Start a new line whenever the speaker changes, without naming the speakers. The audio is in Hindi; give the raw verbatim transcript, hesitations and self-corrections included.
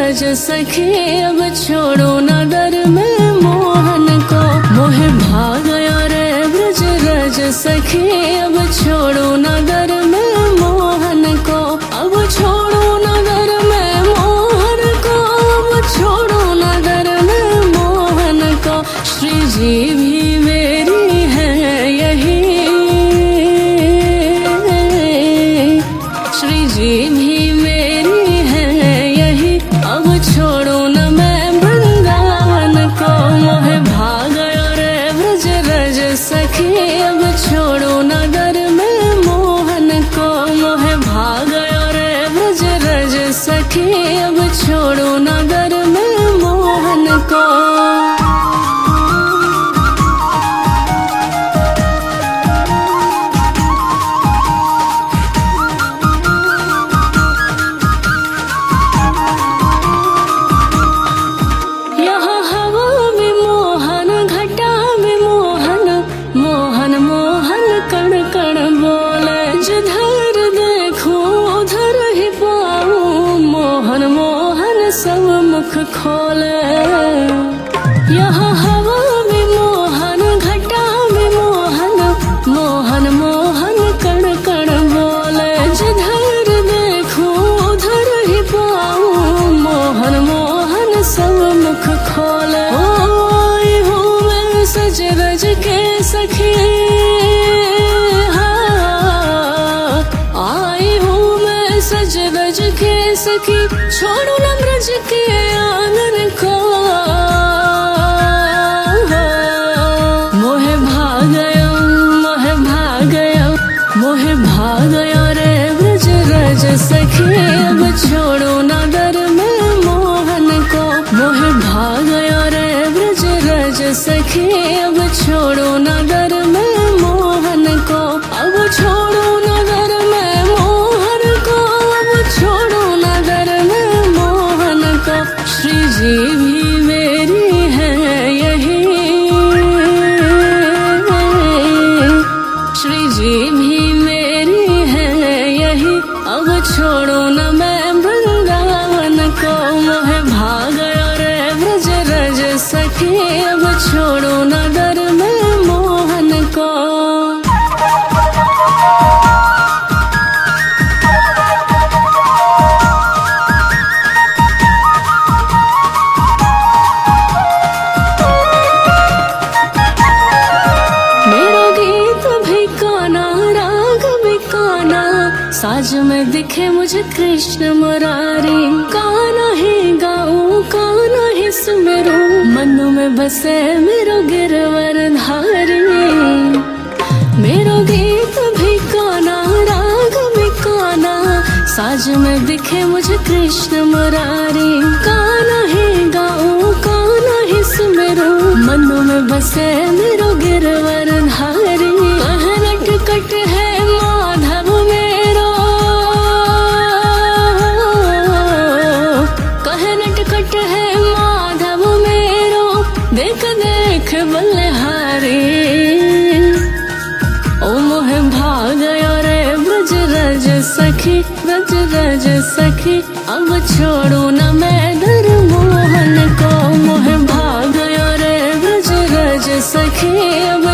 रज सखी अब छोड़ो न दर में मोहन को। मोहे भाग गया रे ब्रज रज सखी अब छोड़ो न दर में मोहन को। अब छोड़ो न दर में मोहन को, अब छोड़ो न दर में मोहन को। श्री जी भी मेरी है यही, श्री जी भी मेरी है यही। अब छोड़ो न मैं वृंदावन को। मोहे भाग गया रे ब्रज रज सखी अब छोड़ो न दर में मोहन को। मोहे भाग गया रे ब्रज रज सखी अब छोड़ो न दर में मोहन को। सब मुख खोले यहाँ हवा में मोहन, घटा में मोहन, मोहन मोहन कण कण बोले। जिधर देखूं उधर ही पाऊं मोहन मोहन सब मुख खोले। आई हूँ मैं सज रज के सखी, हाँ आई हूँ मैं सज रज के सखी। छोड़ो न ब्रज के आंगन को। मोहे भाग गया, मोहे भाग गया, मोहे भाग गया रे ब्रज रज सखी अब छोड़ो न दर में मोहन को। मोहे भाग गया रे ब्रज रज सखी अब छोड़ो न दर में मोहन को। अब छोड़ो न दर में मोहन को, अब छोड़ो न दर में मोहन को। श्री जी भी मेरी है यही, श्री जी भी मेरी है यही। अब छोड़ो न मैं वृंदावन को। मोहे भाग गया रे ब्रज रज सखी अब छोड़ो न दर में मोहन को। साज में दिखे मुझे कृष्ण मुरारी। गाना ही गाऊं गाना ही सुमेरूं, मन में बसे मेरो गिरवर धारी। मेरो गीत भी गाना राग भी गाना, साज में दिखे मुझे कृष्ण मुरारी। गाना ही गाऊं गाना ही सुमेरूं, मन में बसे मेरो गिरवर धारी। कहनट कट है माधव मेरो, कट है माधव मेरो, देख देख बल्हारी। ओ मोहे भाग गया रे ब्रज रज सखी, ब्रज रज सखी अब छोड़ो न मैं दर मोहन को। मोहे भाग गया रे ब्रज रज सखी अब